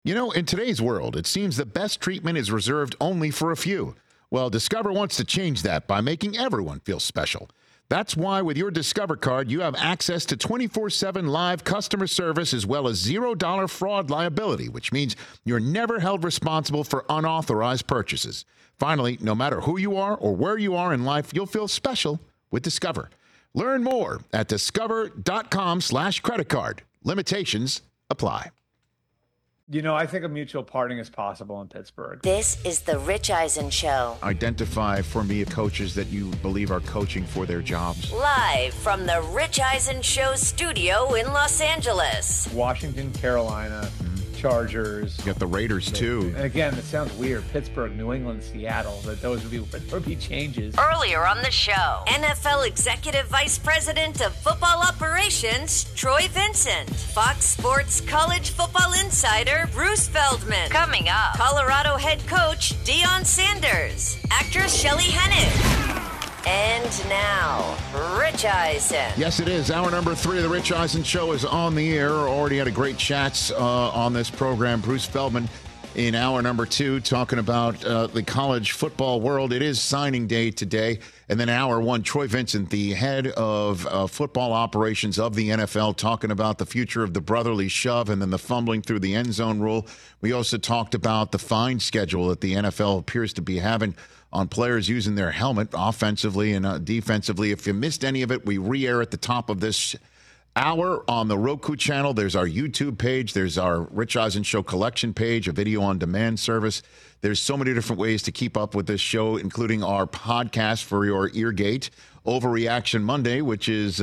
You know, in today's world, it seems the best treatment is reserved only for a few. Well, Discover wants to change that by making everyone feel special. That's why with your Discover card, you have access to 24/7 live customer service as well as $0 fraud liability, which means you're never held responsible for unauthorized purchases. Finally, no matter who you are or where you are in life, you'll feel special with Discover. Learn more at discover.com/credit card. Limitations apply. You know, I think a mutual parting is possible in Pittsburgh. This is the Rich Eisen Show. Identify for me coaches that you believe are coaching for their jobs. Live from the Rich Eisen Show studio in Los Angeles. Washington, Carolina, Chargers. You got the Raiders, too. And again, it sounds weird. Pittsburgh, New England, Seattle, that those would be changes. Earlier on the show, NFL Executive Vice President of Football Operations, Troy Vincent. Fox Sports College Football Insider, Bruce Feldman. Coming up, Colorado head coach, Deion Sanders. Actress Shelley Hennig. And now, Rich Eisen. Yes, it is. Hour number 3 of the Rich Eisen Show is on the air. Already had a great chats on this program. Bruce Feldman in hour number 2 talking about the college football world. It is signing day today. And then hour 1, Troy Vincent, the head of football operations of the NFL, talking about the future of the brotherly shove and then the fumbling through the end zone rule. We also talked about the fine schedule that the NFL appears to be having on players using their helmet offensively and defensively. If you missed any of it, we re-air at the top of this hour on the Roku channel. There's our YouTube page. There's our Rich Eisen Show collection page, a video on demand service. There's so many different ways to keep up with this show, including our podcast for your eargate, Overreaction Monday, which is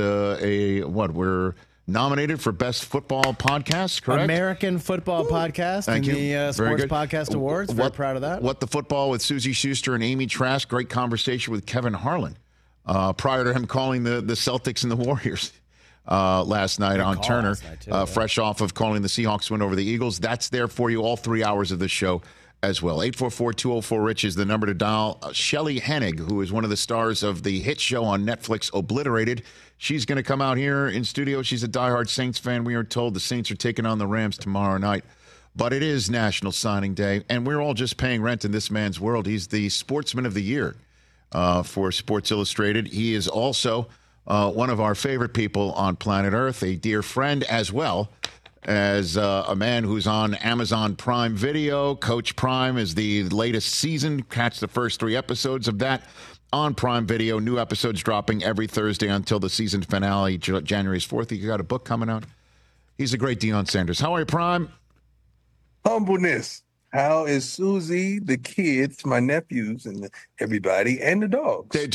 we're nominated for Best Football Podcast, correct? American Football Podcast. Thank in you. the Sports Podcast Awards. Very proud of that. What the Football with Susie Schuster and Amy Trask. Great conversation with Kevin Harlan prior to him calling the Celtics and the Warriors last night on Turner, fresh off of calling the Seahawks win over the Eagles. That's there for you all 3 hours of the show as well. 844-204-RICH is the number to dial. Shelley Hennig, who is one of the stars of the hit show on Netflix, Obliterated. She's going to come out here in studio. She's a diehard Saints fan. We are told the Saints are taking on the Rams tomorrow night. But it is National Signing Day, and we're all just paying rent in this man's world. He's the Sportsman of the Year for Sports Illustrated. He is also one of our favorite people on planet Earth, a dear friend as well as a man who's on Amazon Prime Video. Coach Prime is the latest season. Catch the first 3 episodes of that on Prime Video. New episodes dropping every Thursday until the season finale, January 4th. You got a book coming out. He's a great Deion Sanders. How are you, Prime? Humbleness. How is Susie, the kids, my nephews, and everybody, and the dogs? And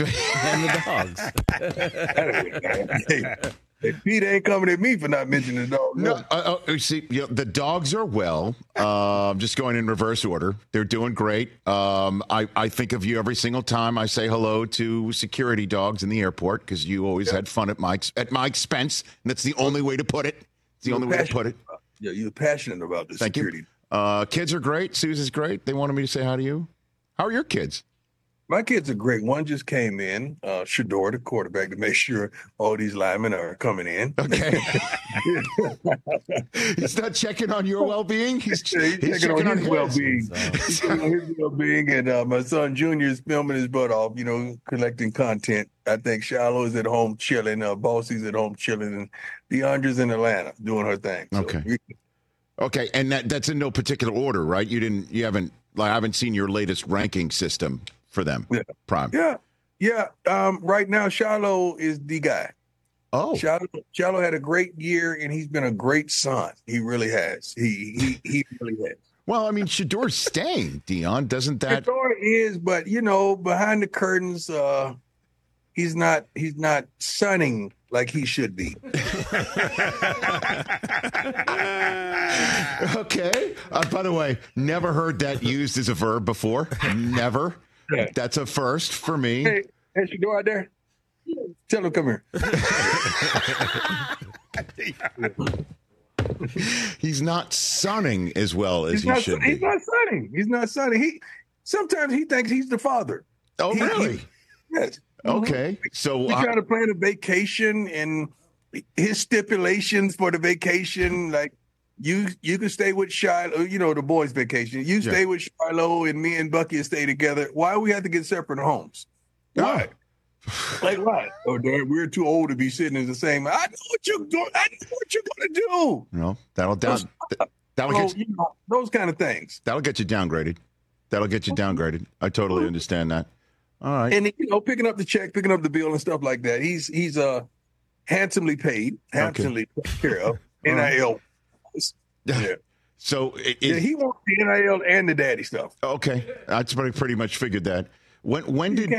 the dogs. Hey, Pete ain't coming at me for not mentioning the dogs. No, see, the dogs are well. Just going in reverse order. They're doing great. I think of you every single time I say hello to security dogs in the airport because you always had fun at my expense. And that's the only way to put it. It's the only way to put it. Yeah, you're passionate about the security. Kids are great. Susie's great. They wanted me to say hi to you. How are your kids? My kids are great. One just came in, Shador, the quarterback, to make sure all these linemen are coming in. Okay. He's not checking on your well-being. He's checking on his well-being. He's checking on his well-being. And my son Junior is filming his butt off, collecting content. I think Shiloh is at home chilling. Bossy's at home chilling. And DeAndre's in Atlanta doing her thing. So Okay, and that's in no particular order, right? I haven't seen your latest ranking system for them. Yeah. Prime. Yeah. Right now, Shiloh is the guy. Oh, Shiloh had a great year, and he's been a great son. He really has. He really has. Well, I mean, Shador's staying, Deion. Doesn't that? Shador is, but behind the curtains, he's not sunning like he should be. Okay. By the way, never heard that used as a verb before. Never. Yeah. That's a first for me. Hey, Shador out there? Tell him come here. He's not sunning as well as he should be. He's not sunning. Sometimes he thinks he's the father. Oh, really? Yes. Okay. So we trying to plan a vacation, and his stipulations for the vacation, like You can stay with Shiloh, you know, the boys' vacation. You stay with Shiloh, and me and Bucky stay together. Why we have to get separate homes? Why? Like what? Oh, Dad, we're too old to be sitting in the same. I know what you're doing. I know what you're going to do. No, that'll get those kind of things. That'll get you downgraded. I totally understand that. All right. And picking up the check, picking up the bill, and stuff like that. He's handsomely paid, taken care of. NIL. Yeah. So he wants the NIL and the daddy stuff. Okay, that's pretty much figured that. When did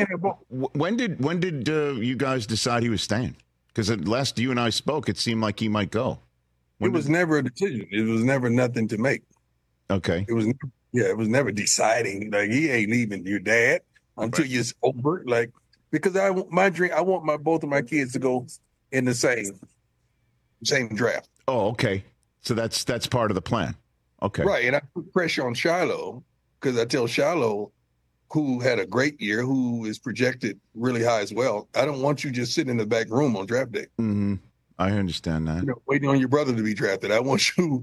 you guys decide he was staying? Because last you and I spoke, it seemed like he might go. It was never a decision. It was never nothing to make. Okay. It was never deciding. Like, he ain't leaving your dad until you're over. Like, because I want both of my kids to go in the same draft. Oh, okay. So that's part of the plan. Okay. Right, and I put pressure on Shiloh because I tell Shiloh, who had a great year, who is projected really high as well, I don't want you just sitting in the back room on draft day. Mm-hmm. I understand that. Waiting on your brother to be drafted. I want you,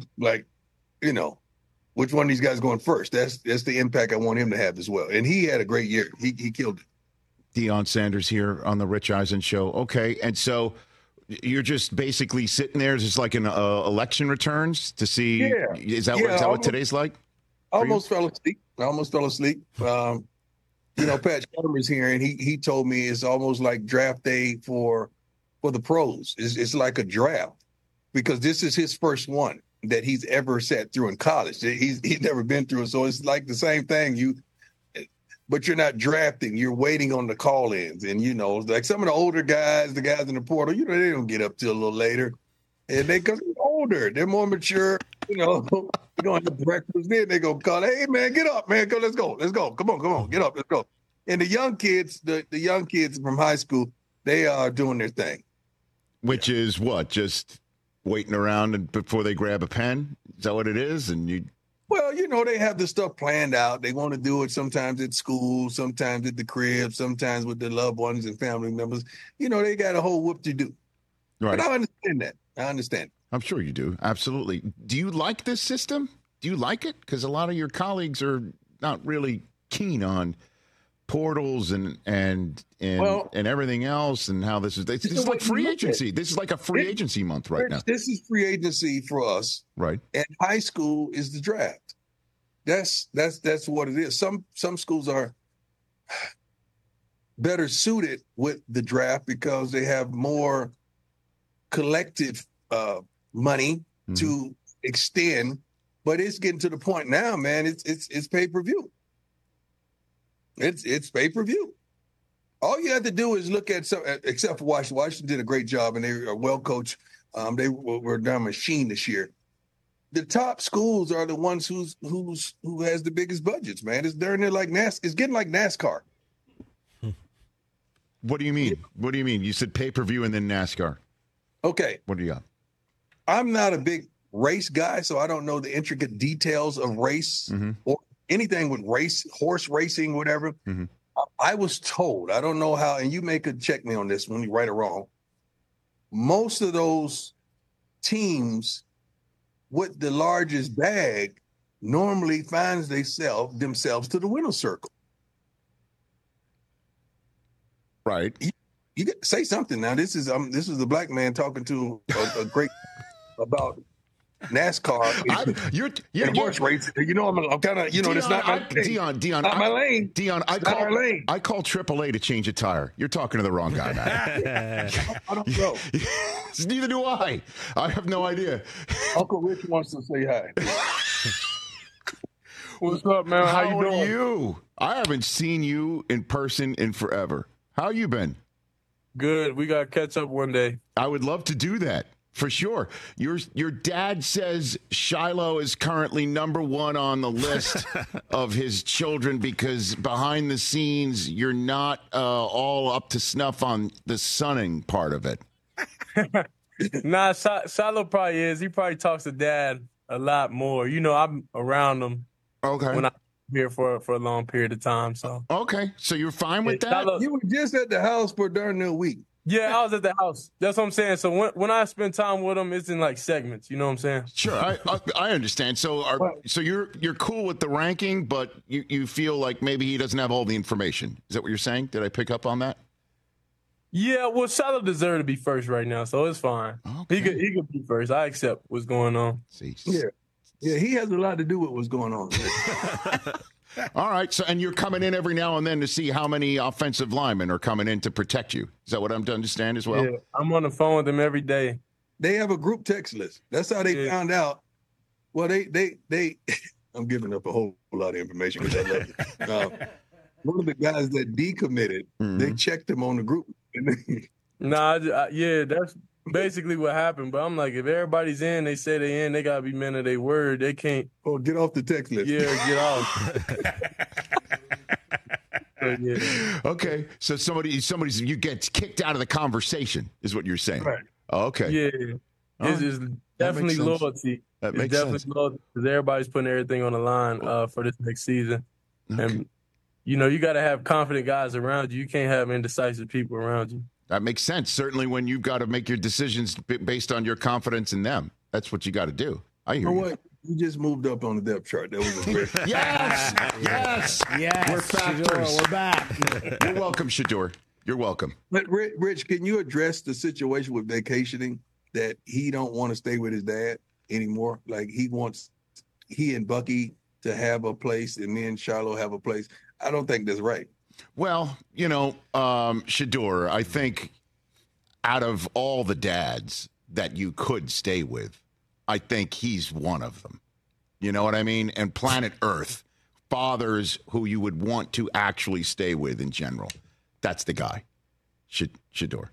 which one of these guys going first? That's the impact I want him to have as well. And he had a great year. He killed it. Deion Sanders here on the Rich Eisen Show. Okay, and so you're just basically sitting there, just like in election returns to see. Yeah. Is that what today's like? I almost fell asleep. Pat Shurmur's here, and he told me it's almost like draft day for the pros. It's like a draft because this is his first one that he's ever sat through in college. He's never been through it, so it's like the same thing. But you're not drafting. You're waiting on the call-ins, and like some of the older guys, the guys in the portal, they don't get up till a little later, and because they're older, they're more mature. They're going to breakfast. Then they go call, hey man, get up, man, let's go, come on, get up, let's go. And the young kids, the young kids from high school, they are doing their thing. Which is what? Just waiting around before they grab a pen? Is that what it is? Well, they have the stuff planned out. They want to do it sometimes at school, sometimes at the crib, sometimes with their loved ones and family members. They got a whole whoop to do. Right. But I understand that. I'm sure you do. Absolutely. Do you like this system? Do you like it? Because a lot of your colleagues are not really keen on portals and everything else, and how this is like free agency. This is like a free agency month right now. This is free agency for us, right? And high school is the draft. That's what it is. Some schools are better suited with the draft because they have more collective money to extend. But it's getting to the point now, man. It's pay-per-view. It's pay-per-view. All you have to do is look at some, except for Washington. Washington did a great job, and they are well coached. They were a damn machine this year. The top schools are the ones who has the biggest budgets, man. It's during there like it's getting like NASCAR. What do you mean? What do you mean? You said pay-per-view and then NASCAR. Okay. What do you got? I'm not a big race guy, so I don't know the intricate details of race or anything with race, horse racing, whatever. Mm-hmm. I was told, I don't know how, and you could check me on this when you're right or wrong. Most of those teams with the largest bag normally finds themselves to the winner's circle. Right. You get say something now. This is a black man talking to a great about NASCAR. You're horse racing. I'm kind of it's not my Deion. Not my lane. Deion, I call AAA to change a tire. You're talking to the wrong guy now. I don't know. Neither do I. I have no idea. Uncle Rich wants to say hi. What's up, man? How you doing? Are you? I haven't seen you in person in forever. How you been? Good. We got to catch up one day. I would love to do that. For sure. Your dad says Shiloh is currently number one on the list of his children because behind the scenes, you're not all up to snuff on the sunning part of it. Nah, Shiloh probably is. He probably talks to Dad a lot more. I'm around him when I'm here for a long period of time. So okay, so you're fine with that? You were just at the house for darn near a week. Yeah, I was at the house. That's what I'm saying. So when I spend time with him, it's in like segments. You know what I'm saying? Sure, I understand. So you're cool with the ranking, but you feel like maybe he doesn't have all the information. Is that what you're saying? Did I pick up on that? Yeah, well, Shiloh deserves to be first right now, so it's fine. Okay. He could be first. I accept what's going on. See. Yeah, he has a lot to do with what's going on. All right, so and you're coming in every now and then to see how many offensive linemen are coming in to protect you. Is that what I'm to understand as well? Yeah, I'm on the phone with them every day. They have a group text list. That's how they found out. Well, they I'm giving up a whole lot of information because I love it. One of the guys that decommitted, they checked him on the group. Yeah, that's basically what happened. But I'm like, if everybody's in, they say they in, they got to be men of their word. They can't. Oh, get off the text list. Yeah, get off. Yeah. Okay, so somebody's you get kicked out of the conversation is what you're saying. Right. Oh, okay. Yeah. It's definitely loyalty. That makes sense. Loyalty because everybody's putting everything on the line for this next season. Okay. And, you got to have confident guys around you. You can't have indecisive people around you. That makes sense. Certainly when you've got to make your decisions based on your confidence in them. That's what you got to do. I hear you. What? You just moved up on the depth chart. That was a great. Yes. We're factors. We're back. You're welcome, Shedeur. You're welcome. But Rich, can you address the situation with vacationing that he don't want to stay with his dad anymore? Like he and Bucky to have a place and me and Shiloh have a place. I don't think that's right. Well, Shedeur, I think out of all the dads that you could stay with, I think he's one of them. You know what I mean? And planet Earth, fathers who you would want to actually stay with in general. That's the guy. Shedeur.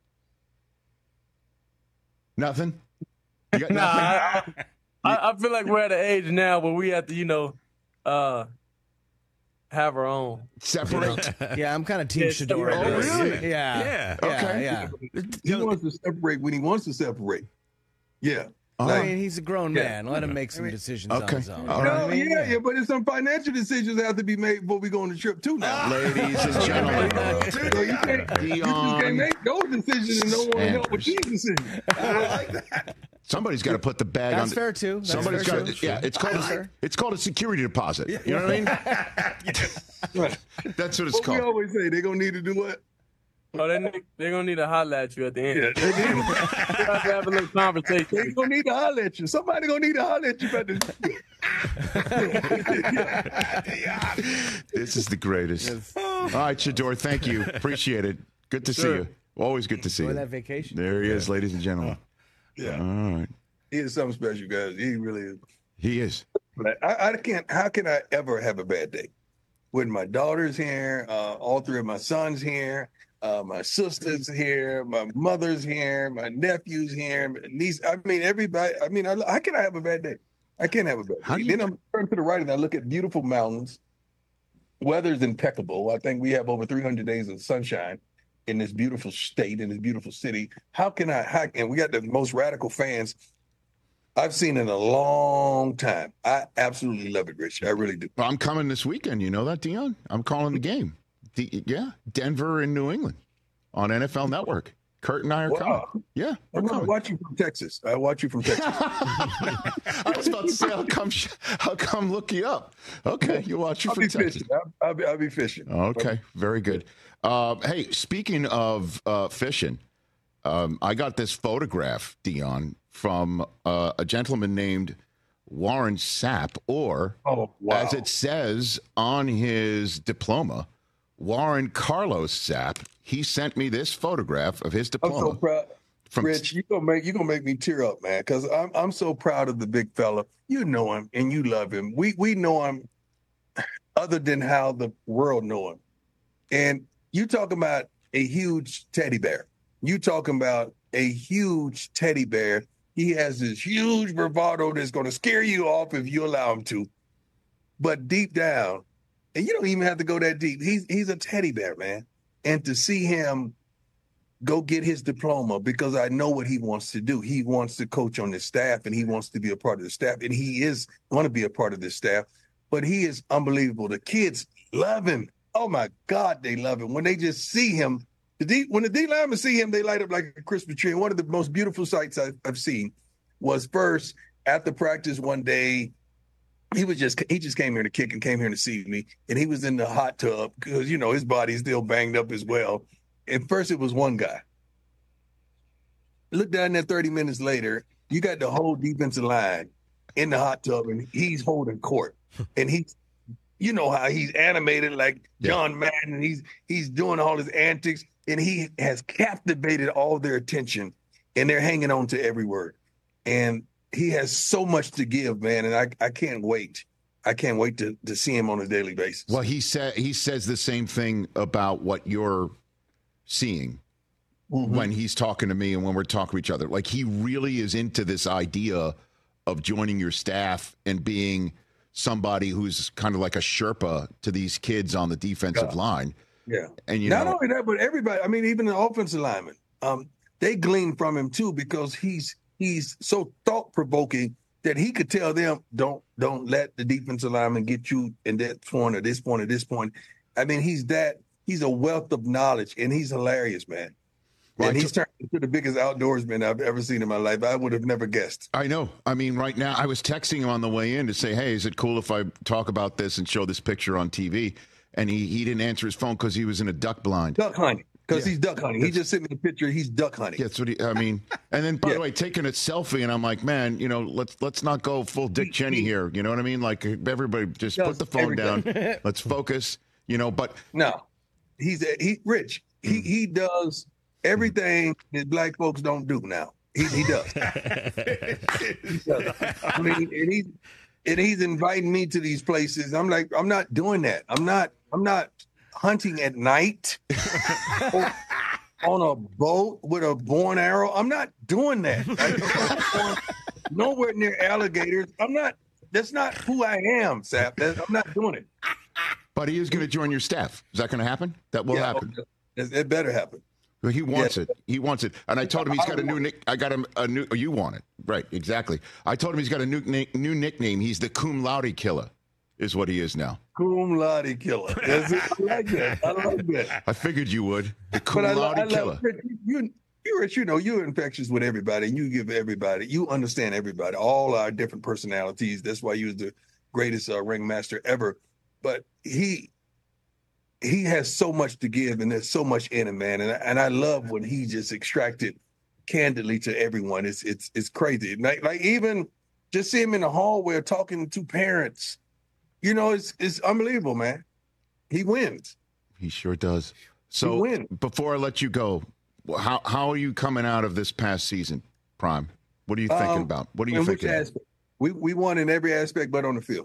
Nothing? You got nothing? I feel like we're at an age now where we have to, have our own. Separate? Yeah, I'm kind of team Shedeur. Oh, really? Yeah. Okay. Yeah. He wants to separate when he wants to separate. Yeah. I mean, he's a grown man. Let him make some decisions on his own. All right. Yeah, but there's some financial decisions that have to be made before we go on the trip too now. Ladies and gentlemen. So you can't make those decisions and no one help with these decisions. I like that. Somebody's got to put the bag on. That's fair too. Somebody's got to. Yeah, it's called a security deposit. You know what I mean? Right. That's what it's called. We always say they're gonna need to do what? Oh, they're gonna need to holler at you at the end. Yeah, they need to have a little conversation. They're gonna need to holler at you. Somebody gonna need to holler at you about this. This is the greatest. Yes. All right, Shedeur, thank you. Appreciate it. Good to see you. Always good to see you. That vacation. There he is, ladies and gentlemen. Yeah. All right. He is something special, guys. He really is. He is. I can't. How can I ever have a bad day? When my daughter's here, all three of my sons here. My sister's here, my mother's here, my nephew's here, my niece. I mean, everybody. I mean, how can I have a bad day? I can't have a bad day. Then I'm turning to the right and I look at beautiful mountains. Weather's impeccable. I think we have over 300 days of sunshine in this beautiful state, in this beautiful city. And we got the most radical fans I've seen in a long time. I absolutely love it, Rich. I really do. Well, I'm coming this weekend. You know that, Dion? I'm calling the game. Denver and New England on NFL Network. Kurt and I are coming. Yeah, I watch you from Texas. I watch you from Texas. I was about to say, I'll come look you up. Okay, you watch you from Texas. I'll be fishing. Okay, very good. Hey, speaking of fishing, I got this photograph, Dion, from a gentleman named Warren Sapp, or as it says on his diploma, Warren Carlos Sapp. He sent me this photograph of his diploma. I'm so proud. Rich, you're gonna make me tear up, man, because I'm so proud of the big fella. You know him and you love him. We know him other than how the world know him. And you talking about a huge teddy bear. You talking about a huge teddy bear. He has this huge bravado that's gonna scare you off if you allow him to. But deep down, and you don't even have to go that deep. He's a teddy bear, man. And to see him go get his diploma, because I know what he wants to do. He wants to coach on this staff, and he wants to be a part of the staff, and he is going to be a part of this staff. But he is unbelievable. The kids love him. Oh, my God, they love him. When they just see him, When the D linemen see him, they light up like a Christmas tree. And one of the most beautiful sights I've seen was first after practice one day. He just came here to kick and came here to see me, and he was in the hot tub because his body's still banged up as well. And first it was one guy. Look down there 30 minutes later, you got the whole defensive line in the hot tub, and he's holding court, and how he's animated like John Madden. He's doing all his antics, and he has captivated all their attention, and they're hanging on to every word. And he has so much to give, man, and I can't wait. I can't wait to see him on a daily basis. Well, he says the same thing about what you're seeing when he's talking to me and when we're talking to each other. Like, he really is into this idea of joining your staff and being somebody who's kind of like a Sherpa to these kids on the defensive line. Yeah. And not only that, but everybody, I mean, even the offensive linemen, they glean from him too, because he's so thought-provoking that he could tell them, don't let the defensive lineman get you in that point or this point or this point. I mean, he's a wealth of knowledge, and he's hilarious, man. Well, and he's turned into the biggest outdoorsman I've ever seen in my life. I would have never guessed. I know. I mean, right now, I was texting him on the way in to say, hey, is it cool if I talk about this and show this picture on TV? And he didn't answer his phone because he was in a duck blind. Duck hunting. Because he's duck hunting. He just sent me the picture. He's duck hunting. That's what and then, by the way, taking a selfie, and I'm like, man, let's not go full Dick Cheney here. You know what I mean? Like, everybody just put the phone down. Let's focus, but. No, he's Rich. He does everything that black folks don't do now. He does. He does. I mean, and he's inviting me to these places. I'm like, I'm not doing that. I'm not hunting at night on a boat with a bow and arrow. I'm not doing that. Nowhere near alligators. That's not who I am, Sap. I'm not doing it. But he is going to join your staff. Is that going to happen? That will happen. It better happen. Well, he wants it. He wants it. And I told him he's got a new nick. I got him a new. You want it. Right. Exactly. I told him he's got a new nickname. He's the Cum Laude Killer, is what he is now. Cum Laude Killer. I like that. I figured you would. The Cum Laude Killer. Rich, you're infectious with everybody. You give everybody. You understand everybody. All our different personalities. That's why you're the greatest ringmaster ever. But he has so much to give, and there's so much in him, man. And I love when he just extracted candidly to everyone. It's crazy. Like even just see him in the hallway talking to parents. It's unbelievable, man. He wins. He sure does. So before I let you go, how are you coming out of this past season, Prime? What are you thinking about? What are you thinking? We won in every aspect but on the field.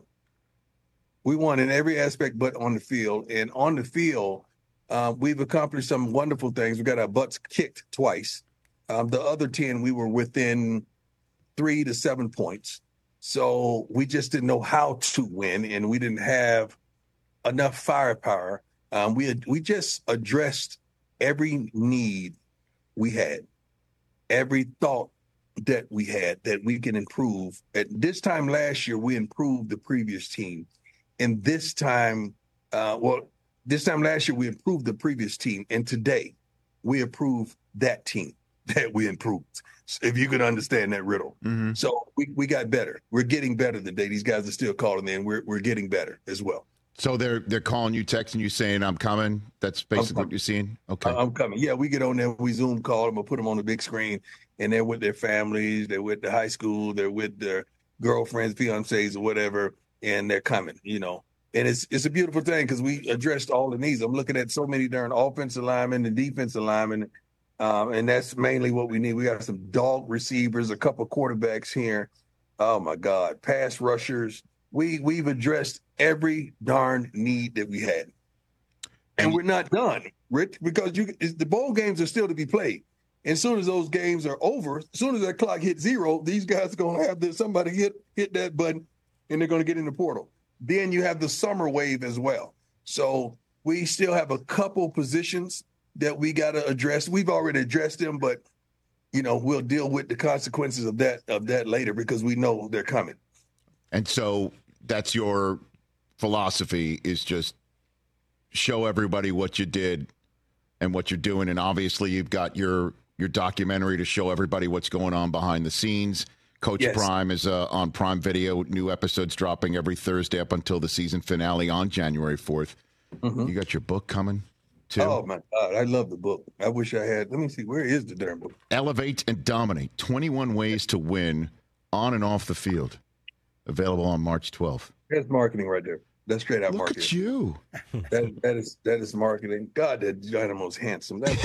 We won in every aspect but on the field. And on the field, we've accomplished some wonderful things. We got our butts kicked twice. The other 10, we were within 3 to 7 points. So we just didn't know how to win, and we didn't have enough firepower. We just addressed every need we had, every thought that we had that we can improve. At this time last year, we improved the previous team. And this time last year, we improved the previous team. And today, we improved that team that we improved, if you could understand that riddle. Mm-hmm. So we got better. We're getting better today. These guys are still calling in. We're getting better as well. So they're calling you, texting you, saying, I'm coming? That's basically what you're seeing? Okay. I'm coming. Yeah, we get on there. We Zoom call them or put them on the big screen, and they're with their families. They're with the high school. They're with their girlfriends, fiancés, or whatever. And they're coming, and it's a beautiful thing because we addressed all the needs. I'm looking at so many darn offensive linemen and defensive linemen, and that's mainly what we need. We got some dog receivers, a couple quarterbacks here. Oh my God, pass rushers. We've addressed every darn need that we had, and we're not done, Rich, because the bowl games are still to be played. And as soon as those games are over, as soon as that clock hits 0, these guys are going to have somebody hit that button. And they're going to get in the portal. Then you have the summer wave as well. So we still have a couple positions that we got to address. We've already addressed them, but, we'll deal with the consequences of that later because we know they're coming. And so that's your philosophy, is just show everybody what you did and what you're doing. And obviously you've got your documentary to show everybody what's going on behind the scenes. Coach Prime is on Prime Video. New episodes dropping every Thursday up until the season finale on January 4th. You got your book coming, too? Oh, my God. I love the book. I wish I had. Let me see. Where is the darn book? Elevate and Dominate. 21 Ways to Win on and off the field. Available on March 12th. That's marketing right there. That's straight out marketing. Look at you. That is marketing. God, that Dynamo's handsome. But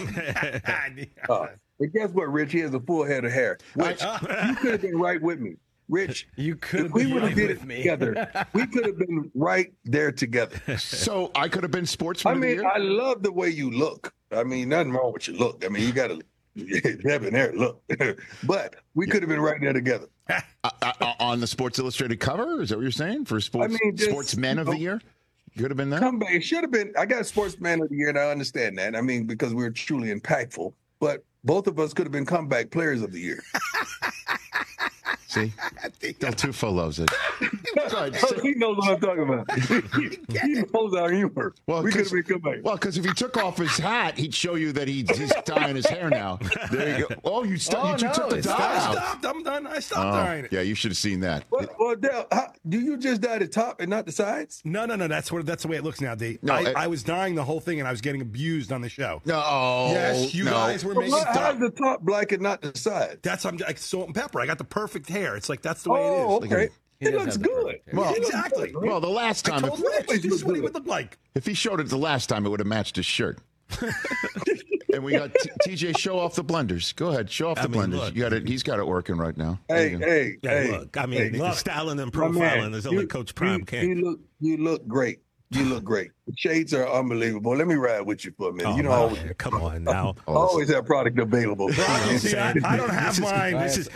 guess what, Rich? He has a full head of hair. Which you could have been right with me. Rich, you could have been right with me. Together, we could have been right there together. So I could have been sportsman of the year? I love the way you look. I mean, nothing wrong with your look. I mean, you got to have an hair look. But we could have been right there together. On the Sports Illustrated cover? Is that what you're saying? For Sportsmen of the Year? Could have been that? Comeback. It should have been. I got Sportsman of the Year, and I understand that. I mean, because we were truly impactful. But both of us could have been comeback players of the year. See? Del Tufo loves it. He knows what I'm talking about. He knows our humor. Well, we could have been comeback. Well, because if he took off his hat, he'd show you that he's dyeing his hair now. There you go. Oh, you took the dye out. I stopped. I'm done. I stopped dyeing it. Yeah, you should have seen that. Well, Del, do you just dye the top and not the sides? No. That's the way it looks now, D. No, I was dyeing the whole thing, and I was getting abused on the show. No. Yes, you guys were making how's the top black and not the sides? That's like salt and pepper. I got the perfect hair. It's like that's the way it is. Oh, okay. It looks good. Well, exactly. Well, the last time, I told Rich, this is what he would look like. If he showed it the last time, it would have matched his shirt. And we got TJ. Show off the blenders. Go ahead, show off the blenders. Look, you got it. He's got it working right now. Hey. Look, I mean, the styling and profiling is only Coach Prime can. You look great. You look great. The shades are unbelievable. Let me ride with you for a minute. Come on now. Always have product available. See, I don't have mine. This is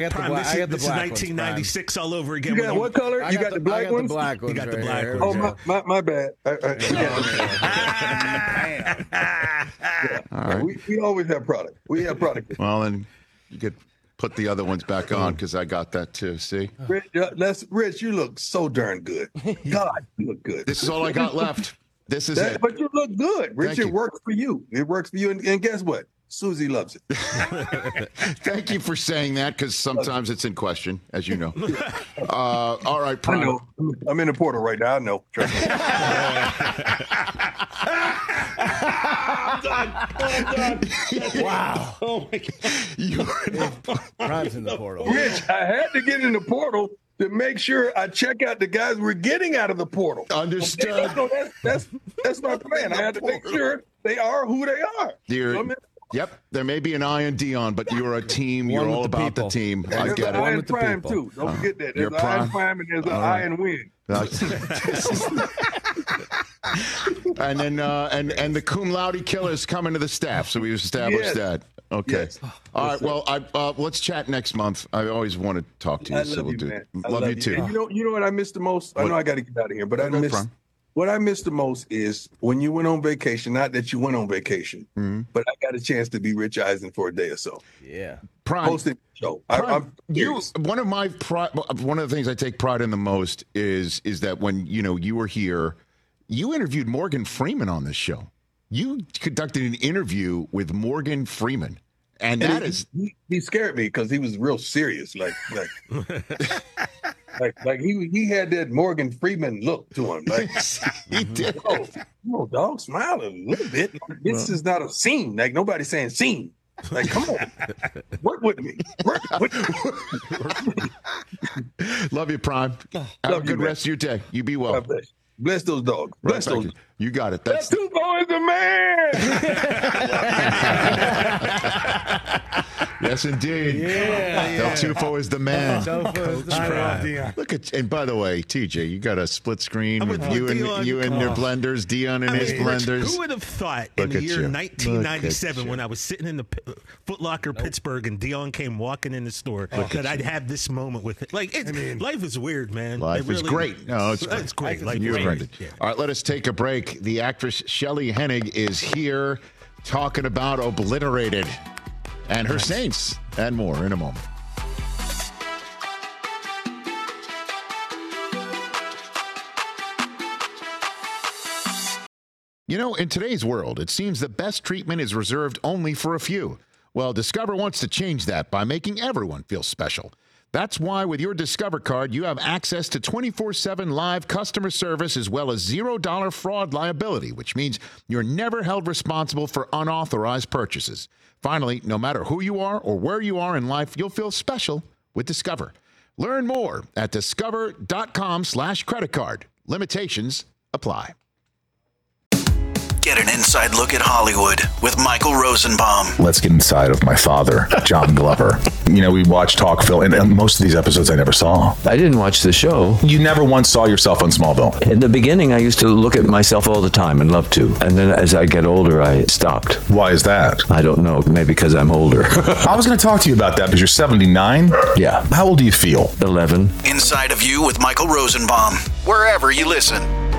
1996 all over again. You got what color? You got the black ones? You got the black ones. Oh, my bad. All right. We always have product. We have product. Well, then you could put the other ones back on because I got that too. See? Rich, you look so darn good. God, you look good. This is all I got left. This is it. But you look good. Rich, it works for you. It works for you. And guess what? Susie loves it. Thank you for saying that because sometimes it's in question, as you know. All right, Prime. I know. I'm in the portal right now. I know. Trust me. I'm done. Wow. Oh, my God. Prime's in the portal. Rich, I had to get in the portal to make sure I check out the guys we're getting out of the portal. Understood. Okay? So that's my plan. I had to make sure they are who they are. Yep, there may be an I in Dion, but you're a team. You're all about the team. I get it. There's an I in Prime, too. Don't forget that. There's an I in Prime and there's an I in Win. And then and the cum laude killers coming to the staff, so we've established that. Okay. Yes. All right. Well, let's chat next month. I always want to talk to you. I love you, man. Love you too. And you know what I missed the most? I know I got to get out of here, but what I missed the most is when you went on vacation. Not that you went on vacation, but I got a chance to be Rich Eisen for a day or so. Yeah. Prime. Hosting the show. One of the things I take pride in the most is that when you were here, you interviewed Morgan Freeman on this show. You conducted an interview with Morgan Freeman, and he scared me because he was real serious, like he had that Morgan Freeman look to him. Like he did. Dog, smile a little bit. This is not a scene. Like nobody's saying scene. Like, come on, work with me. Love you, Prime. Have a good rest of your day. You be well. Bless those dogs. Bless those. You got it. That's Tufo is the man. Yes, indeed. Del Tufo is the man. Look at, and by the way, TJ, you got a split screen with you and your blenders, Dion and his blenders. Who would have thought in the year 1997 when I was sitting in the Foot Locker Pittsburgh and Dion came walking in the store that I'd have this moment with it? Like, life is weird, man. Life is great. No, it's great. Life is great. All right, let us take a break. The actress Shelley Hennig is here talking about Obliterated and her Saints and more in a moment. You know, in today's world, it seems the best treatment is reserved only for a few. Well, Discover wants to change that by making everyone feel special. That's why with your Discover card, you have access to 24/7 live customer service as well as $0 fraud liability, which means you're never held responsible for unauthorized purchases. Finally, no matter who you are or where you are in life, you'll feel special with Discover. Learn more at discover.com/credit card. Limitations apply. Get an inside look at Hollywood with Michael Rosenbaum. Let's get inside of my father, John Glover. You know, we watch talk Phil, and most of these episodes I never saw. I didn't watch the show. You never once saw yourself on Smallville? In the beginning, I used to look at myself all the time and love to. And then as I get older, I stopped. Why is that? I don't know. Maybe because I'm older. I was going to talk to you about that because you're 79. Yeah. How old do you feel? 11. Inside of You with Michael Rosenbaum. Wherever you listen.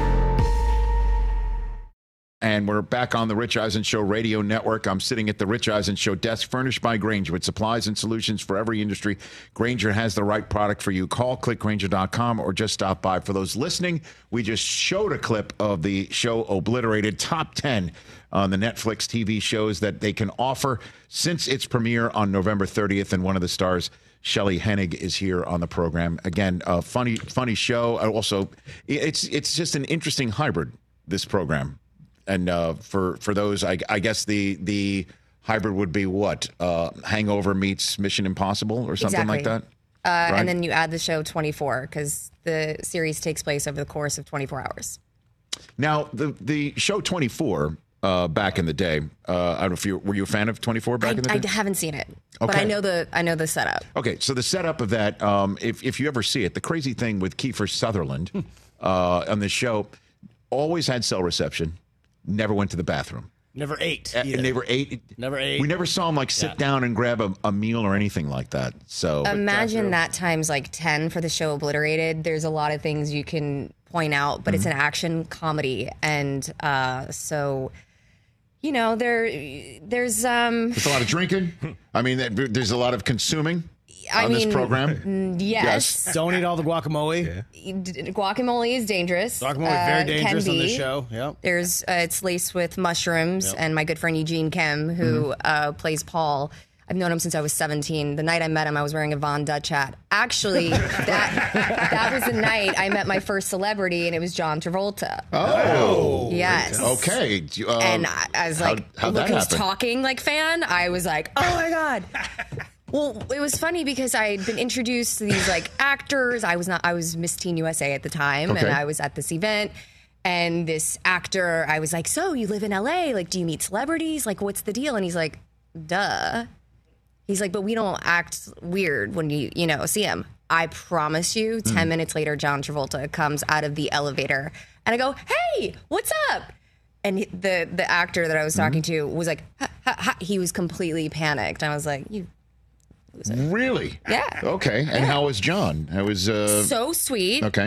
And we're back on the Rich Eisen Show radio network. I'm sitting at the Rich Eisen Show desk, furnished by Grainger with supplies and solutions for every industry. Grainger has the right product for you. Call clickgrainger.com or just stop by. For those listening, we just showed a clip of the show Obliterated, top 10 on the Netflix TV shows that they can offer since its premiere on November 30th. And one of the stars, Shelley Hennig, is here on the program. Again, a funny show. Also, it's just an interesting hybrid, this program. And for those, I guess the hybrid would be what? Hangover meets Mission Impossible or something like that? Right? And then you add the show 24 because the series takes place over the course of 24 hours. Now, the show 24 back in the day, I don't know if were you a fan of 24 back in the day? I haven't seen it, okay. But I know the setup. Okay, so the setup of that, if you ever see it, the crazy thing with Kiefer Sutherland on the show, always had cell reception. Never went to the bathroom. Never ate. Never ate. We never saw him sit down and grab a meal or anything like that. So imagine that times 10 for the show Obliterated. There's a lot of things you can point out, but it's an action comedy, and so you know there's a lot of drinking. I mean, there's a lot of consuming. This program? Yes. Don't eat all the guacamole. Yeah. Guacamole is dangerous. Guacamole is very dangerous on this show. Yep. There's it's laced with mushrooms, and my good friend Eugene Kim, who plays Paul, I've known him since I was 17. The night I met him, I was wearing a Von Dutch hat. Actually, that was the night I met my first celebrity, and it was John Travolta. Oh. Yes. Okay. And I was like, look who's talking fan. I was like, oh my God. Well, it was funny because I'd been introduced to these actors. I was Miss Teen USA at the time, and I was at this event. And this actor, I was like, so you live in LA? Do you meet celebrities? What's the deal? And he's like, duh. He's like, but we don't act weird when you see him. I promise you, 10 minutes later, John Travolta comes out of the elevator, and I go, hey, what's up? And the actor that I was talking to was like, ha, ha, ha. He was completely panicked. I was like, you. Really? Yeah. Okay. And how was John? How was so sweet. Okay.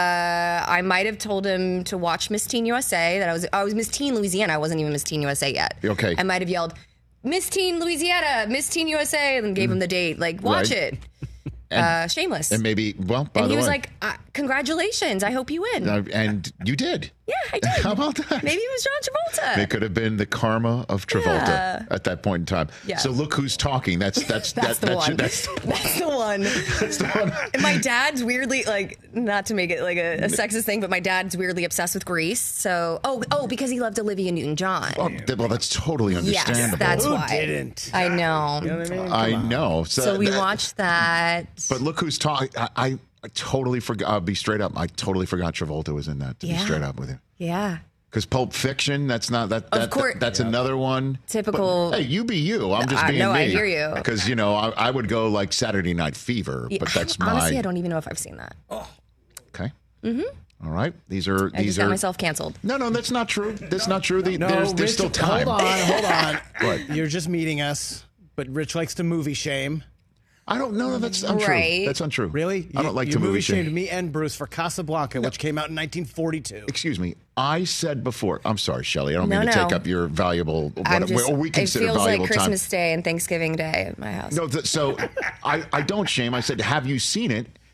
I might have told him to watch Miss Teen USA. That I was Miss Teen Louisiana. I wasn't even Miss Teen USA yet. Okay. I might have yelled, Miss Teen Louisiana, Miss Teen USA, and then gave him the date. Watch it. And, Shameless. And maybe, by the way. And he was like, congratulations, I hope you win. And you did. Yeah, I did. How about that? Maybe it was John Travolta. It could have been the karma of Travolta at that point in time. Yeah. So look who's talking. That's the one. That's the one. That's the one. And my dad's weirdly, not to make it a sexist thing, but my dad's weirdly obsessed with Grease. So, because he loved Olivia Newton-John. Well, that's totally understandable. Yes, that's Who why. didn't? I know. You know what I mean? I know. So we watched that. But look who's talking. I totally forgot. I'll be straight up. I totally forgot Travolta was in that. To be straight up with you. Yeah. Because Pulp Fiction, that's not that. Of course. That's another one. Typical. But, hey, you be you. I'm just being me. I hear you. Because I would go Saturday Night Fever, but that's honestly, I don't even know if I've seen that. Oh. Okay. All right. These are. I just got myself canceled. No, that's not true. That's not true. There's still time. Hold on. What? You're just meeting us, but Rich likes to movie shame. I don't know. That's untrue. Right. That's untrue. Really? I don't like to movie shame. You movie shamed me and Bruce for Casablanca, which came out in 1942. Excuse me. I said before. I'm sorry, Shelley. I don't mean to take up your valuable. Or we consider it feels valuable like Christmas Day and Thanksgiving Day at my house. No. So I don't shame. I said, have you seen it?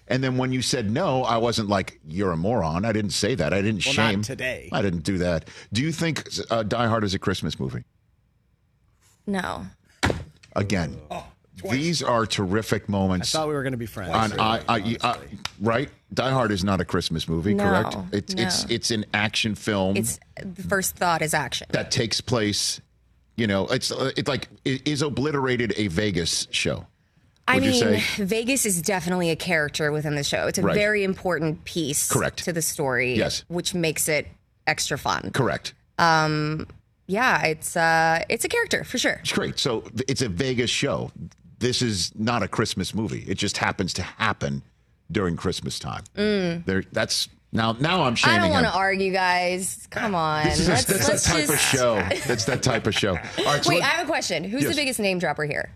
And then when you said no, I wasn't like, you're a moron. I didn't say that. I didn't shame. Not today. I didn't do that. Do you think Die Hard is a Christmas movie? No. Again, these are terrific moments. I thought we were going to be friends. Right? Die Hard is not a Christmas movie, No, correct? no. It's an action film. It's the first thought is action. That takes place, it's like, is Obliterated a Vegas show? I mean, Vegas is definitely a character within the show. It's a very important piece to the story, yes, which makes it extra fun. Correct. Yeah, it's a character for sure. It's great. So it's a Vegas show. This is not a Christmas movie. It just happens to happen during Christmas time. That's now I'm shaming him. I don't want to argue, guys. Come on. That's that type of show. That's that type of show. All right, Wait, I have a question. Who's the biggest name dropper here?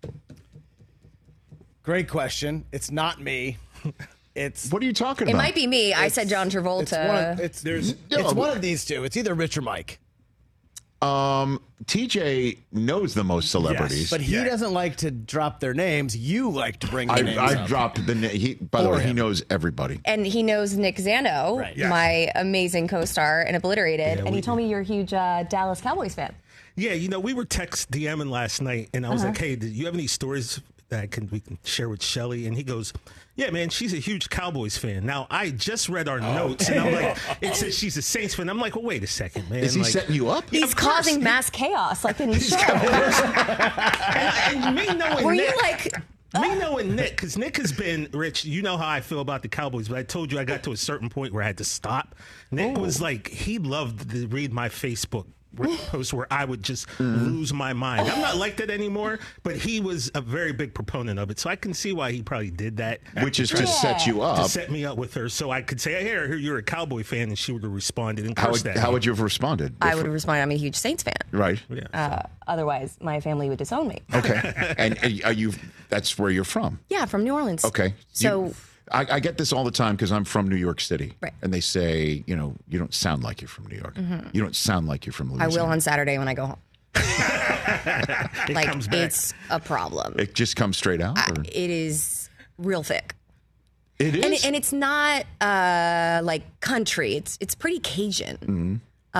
Great question. It's not me. What are you talking about? It might be me. I said John Travolta. It's one of these two. It's either Rich or Mike. TJ knows the most celebrities, but he doesn't like to drop their names. You like to bring the names I up. dropped the name. By the way, he knows everybody. And he knows Nick Zano, my amazing co-star in Obliterated. And he told me you're a huge Dallas Cowboys fan. Yeah, we were text DMing last night, and I was like, hey, do you have any stories that we can share with Shelly? And he goes, yeah, man, she's a huge Cowboys fan. Now, I just read our notes, and I'm like, it says she's a Saints fan. I'm like, well, wait a second, man. Is he setting you up? He's causing mass chaos, like in the show. and me knowing Were Nick, you like... Me knowing Nick, because Nick has been, Rich, you know how I feel about the Cowboys, but I told you I got to a certain point where I had to stop. Nick was like, he loved to read my Facebook posts where I would just lose my mind. I'm not like that anymore, but he was a very big proponent of it, so I can see why he probably did that. Which is to set you up. To set me up with her, so I could say, hey, I hear you're a Cowboy fan, and she would have responded and cursed at me. How would you have responded? I would have responded, I'm a huge Saints fan. Right. Otherwise, my family would disown me. Okay. And that's where you're from? Yeah, from New Orleans. Okay. So... I get this all the time because I'm from New York City. Right. And they say, you don't sound like you're from New York. You don't sound like you're from Louisiana. I will on Saturday when I go home. It's a problem. It just comes straight out? It is real thick. It is? And it's not like country. It's pretty Cajun.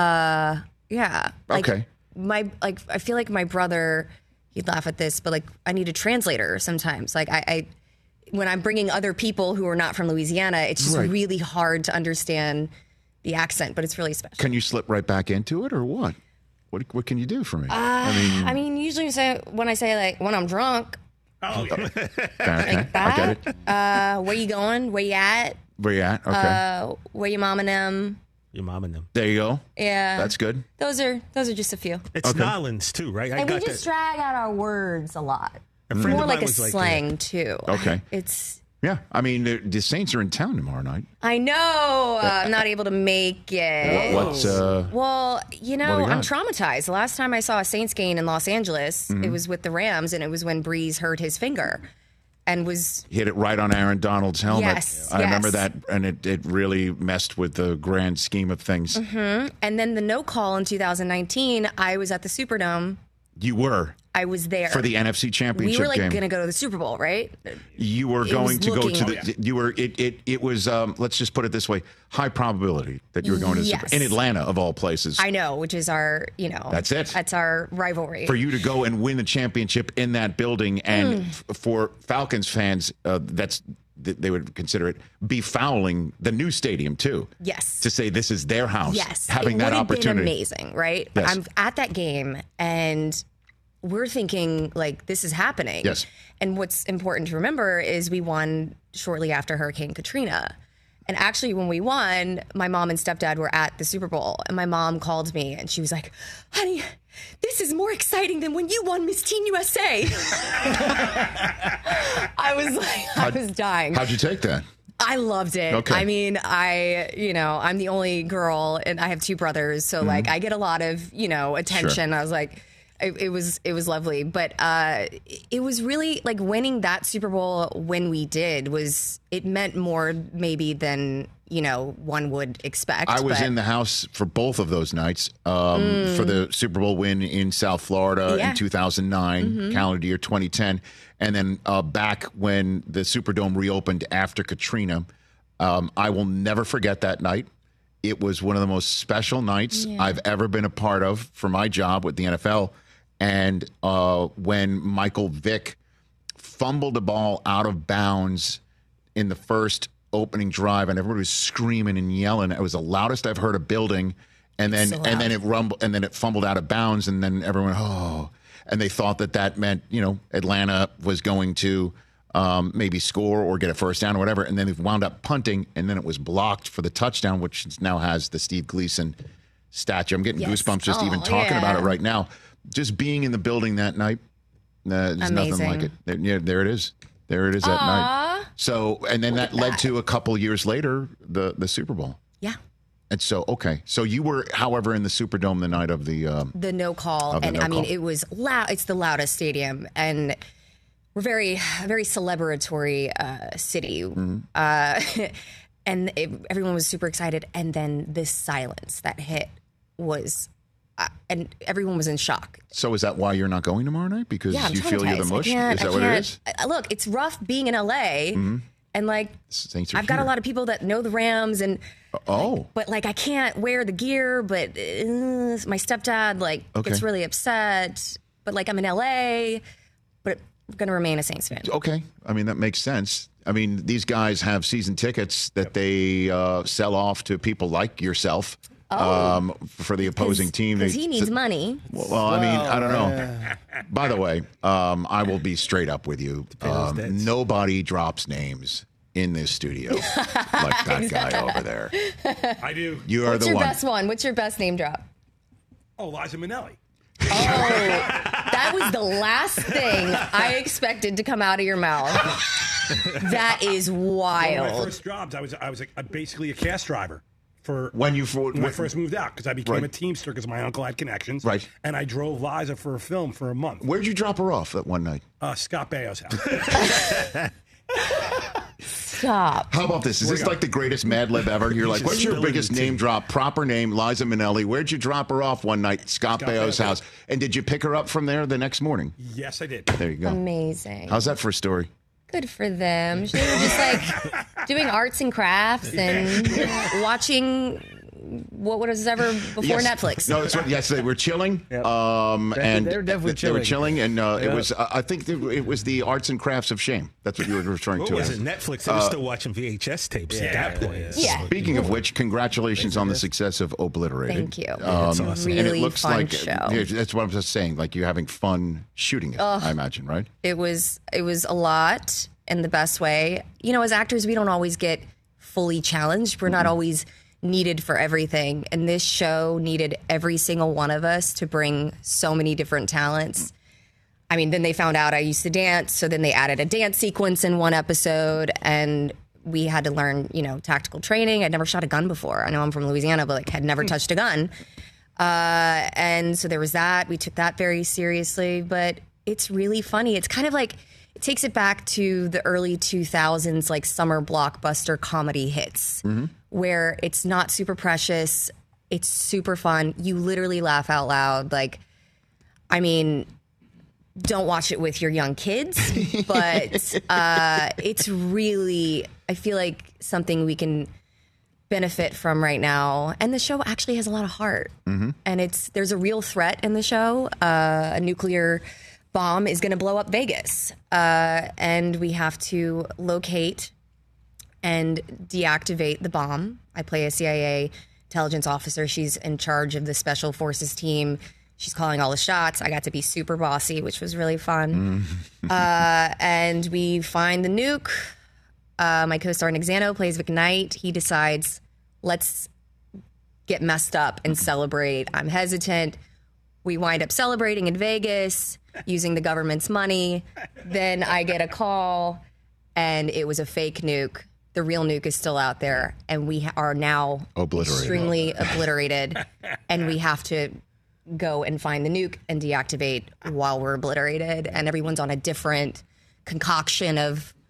Yeah. Okay. I feel like my brother, he'd laugh at this, but I need a translator sometimes. When I'm bringing other people who are not from Louisiana, it's just really hard to understand the accent, but it's really special. Can you slip right back into it or what? What can you do for me? I mean, usually when I'm drunk. Oh, okay. Like that. I get it. Where you going? Where you at? Where you at? Okay. Where your mom and them? Your mom and them. There you go. Yeah. That's good. Those are just a few. It's Nolans too, right? And we just drag out our words a lot. A friend More of like mine a was like slang that. too. Okay. Yeah, I mean, the Saints are in town tomorrow night. I know. I'm not able to make it. Well, I'm traumatized. The last time I saw a Saints game in Los Angeles, it was with the Rams, and it was when Breeze hurt his finger. And hit it right on Aaron Donald's helmet. Yes, I remember that, and it really messed with the grand scheme of things. Mm-hmm. And then the no call in 2019, I was at the Superdome. You were. I was there for the NFC Championship game. We were going to go to the Super Bowl, right? You were going to go to the. You were. It was. Let's just put it this way: high probability that you were going to the Super Bowl in Atlanta, of all places. I know, which is our. That's it. That's our rivalry. For you to go and win the championship in that building, and for Falcons fans, they would consider it befouling the new stadium too. Yes. To say this is their house. Yes. Having that opportunity. Been amazing, right? Yes. I'm at that game and we're thinking this is happening. Yes. And what's important to remember is we won shortly after Hurricane Katrina. And actually when we won, my mom and stepdad were at the Super Bowl and my mom called me and she was like, honey, this is more exciting than when you won Miss Teen USA. I was dying. How'd you take that? I loved it. Okay. I mean, I'm the only girl and I have two brothers. So I get a lot of, attention. Sure. I was like, it was lovely. But it was really winning that Super Bowl when we did it meant more maybe than one would expect. I was in the house for both of those nights for the Super Bowl win in South Florida in 2009, calendar year 2010. And then back when the Superdome reopened after Katrina. I will never forget that night. It was one of the most special nights I've ever been a part of for my job with the NFL. And when Michael Vick fumbled the ball out of bounds in the first opening drive, and everybody was screaming and yelling. It was the loudest I've heard a building. And then it rumbled, and then it fumbled out of bounds, and then everyone, and they thought that meant, Atlanta was going to maybe score or get a first down or whatever. And then they wound up punting, and then it was blocked for the touchdown, which now has the Steve Gleason statue. I'm getting goosebumps just even talking about it right now. Just being in the building that night, there's nothing like it. There it is. There it is that night. So, and then that led to a couple years later, the Super Bowl. Yeah. And so, so you were, however, in the Superdome the night of the no call. And I mean, it was loud. It's the loudest stadium. And we're very celebratory city. And everyone was super excited. And then this silence that hit was, and everyone was in shock. So is that why you're not going tomorrow night? Because you feel you're the mush? Is that what it is? Look, it's rough being in LA. And I've got a lot of people that know the Rams and but I can't wear the gear, but my stepdad gets really upset. But I'm in LA, but I'm going to remain a Saints fan. Okay. I mean, that makes sense. I mean, these guys have season tickets that they sell off to people like yourself. For the opposing team. Because he needs money. Well, I mean, I don't know. By the way, I will be straight up with you. Nobody drops names in this studio like that guy over there. I do. You are What's the your one. best one? What's your best name drop? Oh, Liza Minnelli. Oh, that was the last thing I expected to come out of your mouth. That is wild. One of my first jobs, I was basically a cast driver. When I first moved out, because I became a Teamster because my uncle had connections. Right. And I drove Liza for a film for a month. Where'd you drop her off that one night? Scott Baio's house. Stop. How about this? Is this like the greatest Mad Lib ever? You're like, what's your biggest name drop? Proper name, Liza Minnelli. Where'd you drop her off one night? Scott Baio's house. And did you pick her up from there the next morning? Yes, I did. There you go. Amazing. How's that for a story? Good for them. They were just doing arts and crafts and watching what was ever before Netflix. No, that's right. Yes, they were chilling. Yep. And they were definitely chilling. They were chilling, and it was. I think it was the arts and crafts of shame. That's what you were referring to. What was it? Netflix? They were still watching VHS tapes at that point. Yeah. Speaking of which, congratulations on the success of Obliterated. Thank you. It's awesome. Really and it looks fun like show. That's what I'm just saying. Like you're having fun shooting it. I imagine, right? It was a lot in the best way. As actors, we don't always get fully challenged. We're not always needed for everything. And this show needed every single one of us to bring so many different talents. I mean, then they found out I used to dance. So then they added a dance sequence in one episode. And we had to learn, tactical training. I'd never shot a gun before. I know I'm from Louisiana, but had never touched a gun. And so there was that. We took that very seriously. But it's really funny. It's kind of it takes it back to the early 2000s, summer blockbuster comedy hits, where it's not super precious. It's super fun. You literally laugh out loud. I mean, don't watch it with your young kids, but it's really, I feel like something we can benefit from right now. And the show actually has a lot of heart. And there's a real threat in the show, a nuclear bomb is going to blow up Vegas. And we have to locate and deactivate the bomb. I play a CIA intelligence officer. She's in charge of the special forces team. She's calling all the shots. I got to be super bossy, which was really fun. And we find the nuke. My co-star Nick Zano plays Vic Knight. He decides, let's get messed up and celebrate. I'm hesitant. We wind up celebrating in Vegas using the government's money. Then I get a call, and it was a fake nuke. The real nuke is still out there, and we are now extremely obliterated, and we have to go and find the nuke and deactivate while we're obliterated, and everyone's on a different concoction of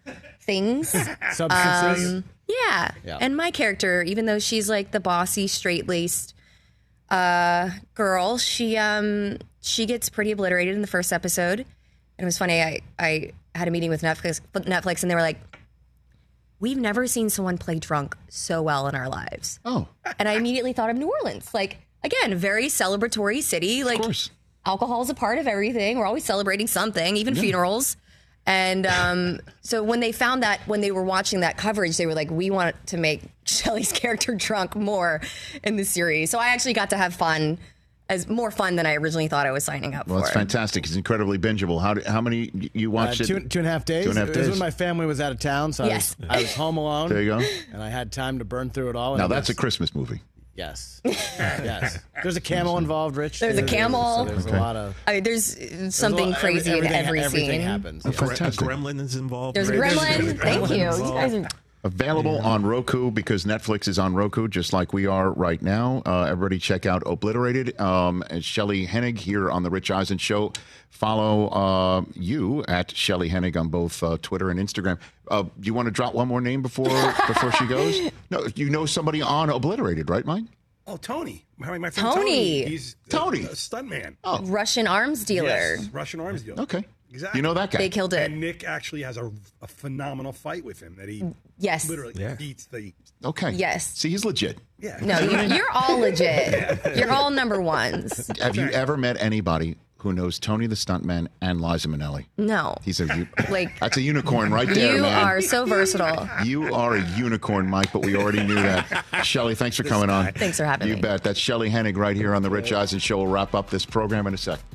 things. Substances. Yeah. And my character, even though she's like the bossy, straight-laced girl, she gets pretty obliterated in the first episode. And it was funny. I had a meeting with Netflix, and they were like, "We've never seen someone play drunk so well in our lives." Oh. And I immediately thought of New Orleans. Like, again, very celebratory city. Like, of course. Alcohol is a part of everything. We're always celebrating something, even funerals. And so when they found that, when they were watching that coverage, they were like, we want to make Shelley's character drunk more in the series. So I actually got to have fun, more fun than I originally thought I was signing up for. Well, it's fantastic. It's incredibly bingeable. How many you watched it? 2.5 days. 2.5 days. It was when my family was out of town, so I was home alone. There you go. And I had time to burn through it all. Now that's a Christmas movie. Yes. Yes. There's a camel involved, Rich. There's a camel. So there's a lot of. I mean, there's something crazy in every scene. Everything happens. A gremlin is involved. There's a gremlin. Thank you. You guys are. Available on Roku because Netflix is on Roku, just like we are right now. Everybody check out Obliterated. Shelley Hennig here on The Rich Eisen Show. Follow you at Shelley Hennig on both Twitter and Instagram. Do you want to drop one more name before she goes? No, you know somebody on Obliterated, right, Mike? Oh, Tony. My friend Tony. He's Tony. A stuntman. Oh. Russian arms dealer. Yes, Russian arms dealer. Okay. Exactly. You know that guy. They killed it. And Nick actually has a phenomenal fight with him that he literally beats the... Okay. Yes. See, he's legit. Yeah. No, you're all legit. You're all number ones. Have you ever met anybody who knows Tony the Stuntman and Liza Minnelli? No. He's a like that's a unicorn right there, you man. You are so versatile. You are a unicorn, Mike, but we already knew that. Shelley, thanks for coming on. Thanks for having me. You bet. That's Shelley Hennig right here on The Rich Eisen Show. We'll wrap up this program in a sec.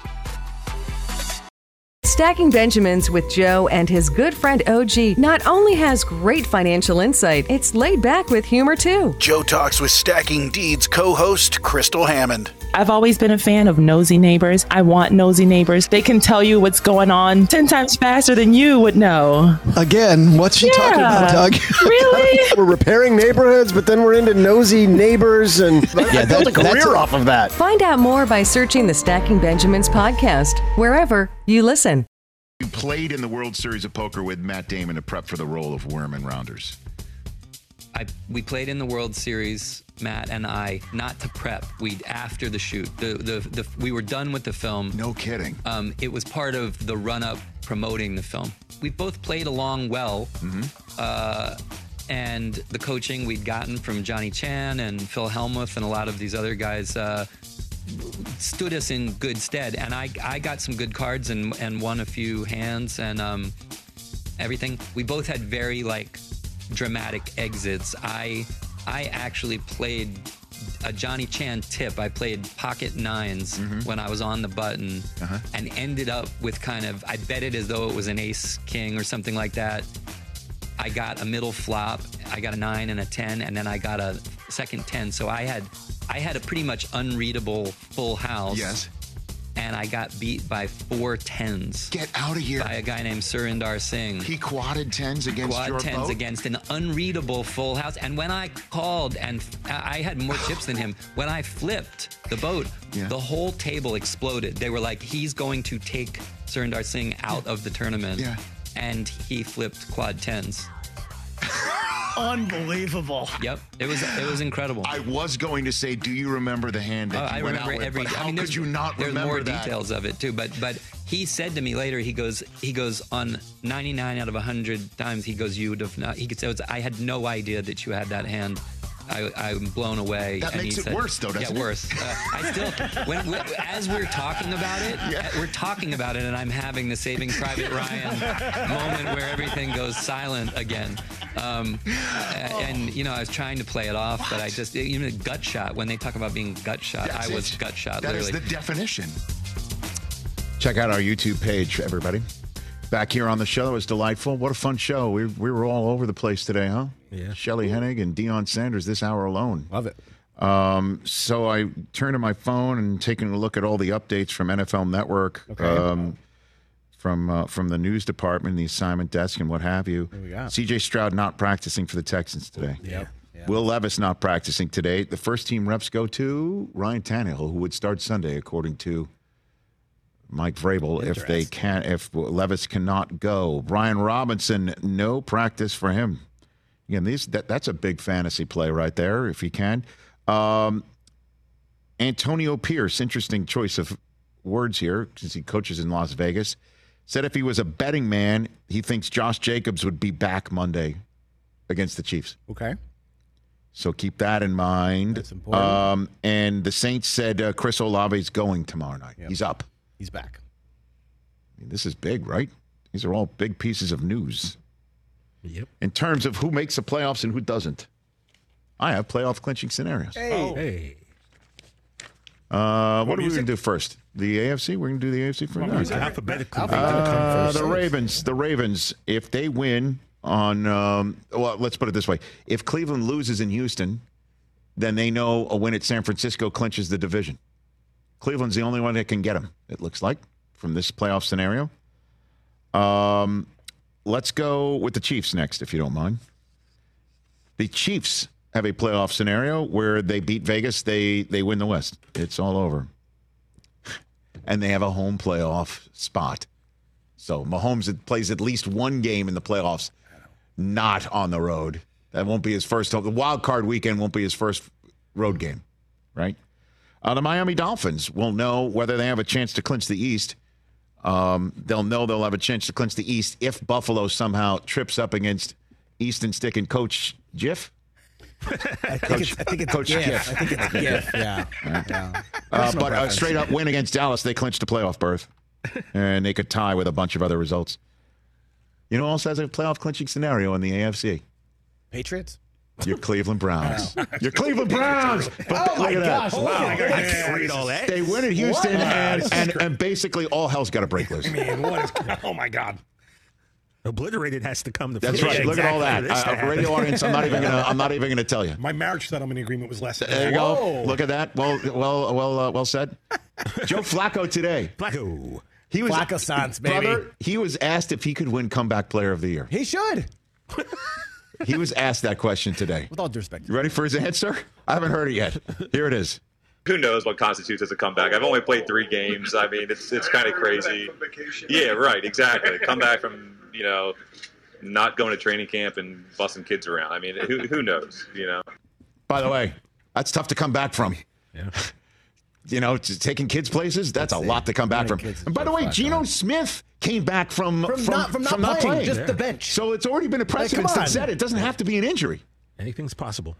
Stacking Benjamins with Joe and his good friend OG not only has great financial insight, it's laid back with humor too. Joe talks with Stacking Deeds co-host Crystal Hammond. I've always been a fan of nosy neighbors. I want nosy neighbors. They can tell you what's going on 10 times faster than you would know. Again, what's she talking about, Doug? Really? We're repairing neighborhoods, but then we're into nosy neighbors, and I built a career off of that. Find out more by searching the Stacking Benjamins podcast, wherever you listen. You played in the World Series of Poker with Matt Damon to prep for the role of Werman Rounders. We played in the World Series, Matt and I, not to prep. After the shoot, we were done with the film. No kidding. It was part of the run-up promoting the film. We both played along well, and the coaching we'd gotten from Johnny Chan and Phil Hellmuth and a lot of these other guys stood us in good stead. And I got some good cards and won a few hands and everything. We both had very dramatic exits. I actually played a Johnny Chan tip. I played pocket nines when I was on the button and ended up with I bet it as though it was an ace king or something like that. I got a middle flop. I got a 9 and a 10, and then I got a second 10. So I had a pretty much unreadable full house. Yes. And I got beat by 4 10s. Get out of here. By a guy named Surinder Singh. He quadded 10s against your boat? Quad 10s against an unreadable full house. And when I called, and I had more chips than him, when I flipped the boat, the whole table exploded. They were like, he's going to take Surinder Singh out of the tournament. Yeah. And he flipped quad 10s. Unbelievable. Yep, it was incredible. I was going to say, do you remember the hand that you went out with? But how could you not remember that? There's more details of it too, but he said to me later, he goes on 99 out of 100 times, he goes, you would have not. He could say, I had no idea that you had that hand. I'm blown away. That makes it worse, though, doesn't it? Yeah, worse. I still, as we're talking about it, we're talking about it, and I'm having the Saving Private Ryan moment where everything goes silent again. And I was trying to play it off, but I just, gut shot. When they talk about being gut shot, I was gut shot. That literally. is the definition. Check out our YouTube page, everybody. Back here on the show. It was delightful. What a fun show. We were all over the place today, huh? Yeah. Shelley Hennig and Deion Sanders this hour alone. Love it. So I turned to my phone and taking a look at all the updates from NFL Network, from the news department, the assignment desk, and what have you. C.J. Stroud not practicing for the Texans today. Yep. Will Levis not practicing today. The first team reps go to Ryan Tannehill, who would start Sunday, according to Mike Vrabel, if Levis cannot go. Brian Robinson, no practice for him. Again, that's a big fantasy play right there, if he can. Antonio Pierce, interesting choice of words here, since he coaches in Las Vegas, said if he was a betting man, he thinks Josh Jacobs would be back Monday against the Chiefs. Okay. So keep that in mind. That's important. And the Saints said Chris Olave's going tomorrow night. Yep. He's up. He's back. I mean, this is big, right? These are all big pieces of news. Yep. In terms of who makes the playoffs and who doesn't. I have playoff clinching scenarios. Hey. What are we going to do first? The AFC? We're going to do the AFC first? Alphabetically. The Ravens, if they win on, let's put it this way. If Cleveland loses in Houston, then they know a win at San Francisco clinches the division. Cleveland's the only one that can get them, it looks like, from this playoff scenario. Let's go with the Chiefs next, if you don't mind. The Chiefs have a playoff scenario where they beat Vegas, they win the West. It's all over. And they have a home playoff spot. So Mahomes plays at least one game in the playoffs, not on the road. That won't be his first. The wild card weekend won't be his first road game, right? The Miami Dolphins will know whether they have a chance to clinch the East. They'll know they'll have a chance to clinch the East if Buffalo somehow trips up against Easton Stick and Coach Jiff. I think it's Coach GIF. Jiff. I think it's GIF. Yeah. But a straight up win against Dallas, they clinched a playoff berth, and they could tie with a bunch of other results. You know who else has a playoff clinching scenario in the AFC? Patriots? Your Cleveland Browns. Your Cleveland Browns. But my gosh. Wow. I can't read all that. They win at Houston, and basically all hell's got to break loose. I mean, what is? Oh my God. Obliterated has to come to. That's right. Yeah, Look at all that. Radio audience. I'm not even gonna tell you. My marriage settlement agreement was less. There you go. Look at that. Well said. Joe Flacco today. He was Flacco Sans, baby. Brother, he was asked if he could win Comeback Player of the Year. He should. He was asked that question today. With all due respect. You ready for his answer? I haven't heard it yet. Here it is. Who knows what constitutes as a comeback? I've only played 3 games. I mean, it's kind of crazy. Yeah, right, exactly. Come back from, not going to training camp and busting kids around. I mean, who knows, By the way, that's tough to come back from. Yeah. Taking kids places, that's a lot to come back from. And by the way, Geno Smith came back from not playing. Just the bench. So it's already been a precedent that said it doesn't have to be an injury. Anything's possible.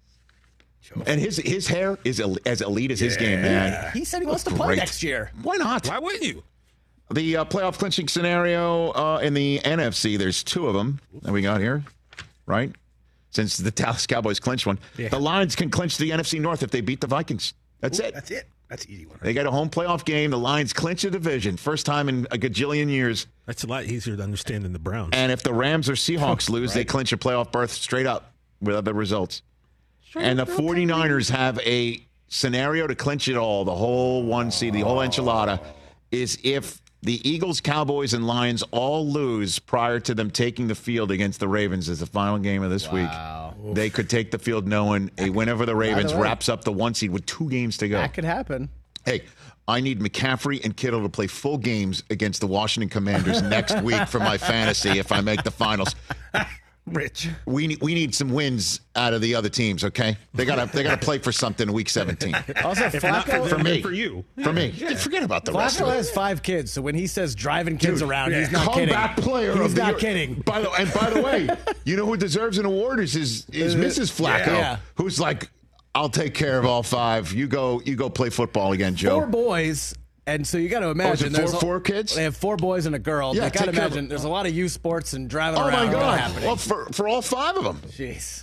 And his hair is as elite as his game, man. He said he wants to play next year. Why not? Why wouldn't you? The playoff clinching scenario in the NFC, there's 2 of them that we got here, right? Since the Dallas Cowboys clinched one. Yeah. The Lions can clinch the NFC North if they beat the Vikings. That's it. That's it. That's an easy one. They got a home playoff game. The Lions clinch a division. First time in a gajillion years. That's a lot easier to understand than the Browns. And if the Rams or Seahawks lose, they clinch a playoff berth straight up with other results. And the 49ers have a scenario to clinch it all, the whole 1 seed, the whole enchilada, is if the Eagles, Cowboys, and Lions all lose prior to them taking the field against the Ravens as the final game of this week. They could take the field knowing a win over the Ravens wraps up the 1 seed with 2 games to go. That could happen. Hey, I need McCaffrey and Kittle to play full games against the Washington Commanders next week for my fantasy if I make the finals. Rich, we need some wins out of the other teams. Okay, they gotta play for something in week 17. Also, Flacco, for me. Yeah. Forget about the rest. Flacco has 5 kids, so when he says driving kids around, he's not comeback kidding. Player he's of the not year. kidding. By the way, you know who deserves an award is Mrs. Flacco, who's like, I'll take care of all 5. You go play football again, Joe. 4 boys. And so you got to imagine there's 4 kids? They have 4 boys and a girl. Yeah, you got to imagine there's a lot of youth sports and driving around. Oh, my God. Happening. Well, for all 5 of them. Jeez.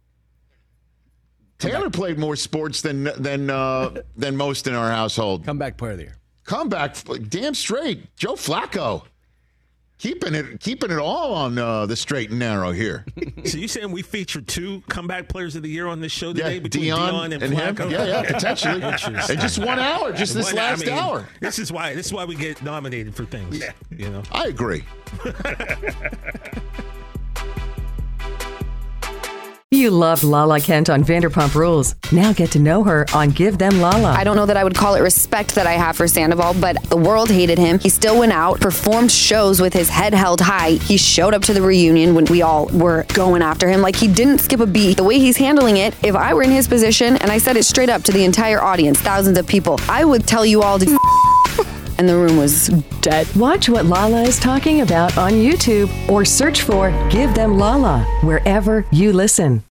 Taylor played more sports than most in our household. Comeback player of the year. Comeback, damn straight. Joe Flacco. Keeping it all on the straight and narrow here. So you saying we featured 2 comeback players of the year on this show today between Dion and Flacco? Him? Yeah, potentially. In just 1 hour, this last hour. This is why we get nominated for things. Yeah. I agree. You loved Lala Kent on Vanderpump Rules. Now get to know her on Give Them Lala. I don't know that I would call it respect that I have for Sandoval, but the world hated him. He still went out, performed shows with his head held high. He showed up to the reunion when we all were going after him. Like, he didn't skip a beat. The way he's handling it, if I were in his position, and I said it straight up to the entire audience, thousands of people, I would tell you all to and the room was dead. Watch what Lala is talking about on YouTube or search for Give Them Lala wherever you listen.